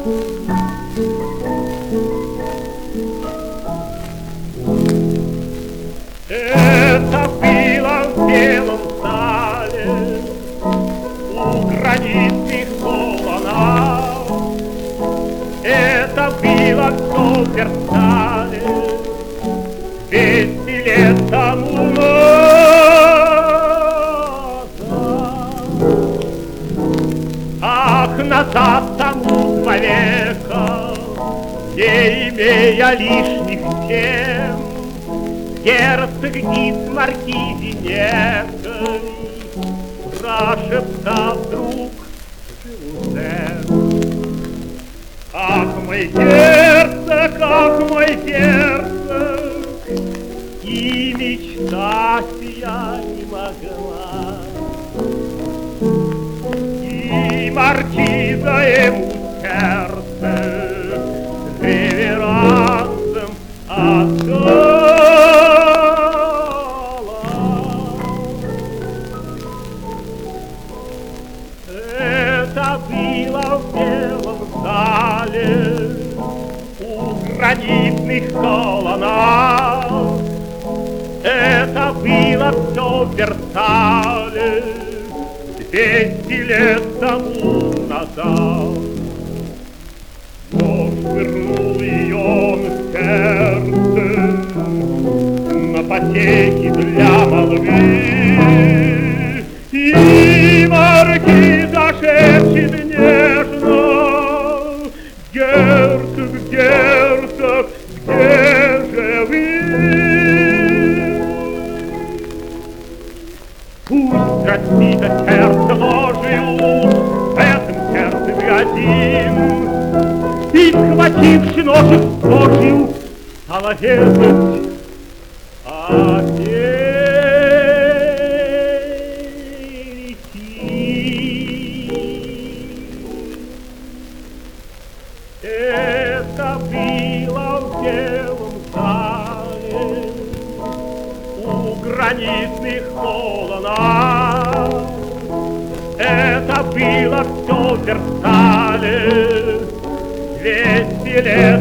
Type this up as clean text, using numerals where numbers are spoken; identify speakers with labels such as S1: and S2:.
S1: Это было в белом зале у гранитных колоннад. Это было все в Версале 200 лет тому назад. Ах, назад тому 2 века, не имея лишних тем, герцог из маркизи некой прошептал вдруг Жюзеф: ах, мой герцог, и мечтать я не могла. И маркиза ему сердце с реверансом отдала. Это было в белом зале у гранитных колоннад. Это было все в Версале 200 лет тому назад. Но швырнул ее он в сердце на потехи для молвы. И маркиза шепчет нежно: герцог, герцог, где же вы? Пусть разбито сердце ложью, в этом сердце вы один. И, схвативши ножик Божью, стала резать опять. Это было в белом зале у гранитных колоннад. Это было все в Версале 200 лет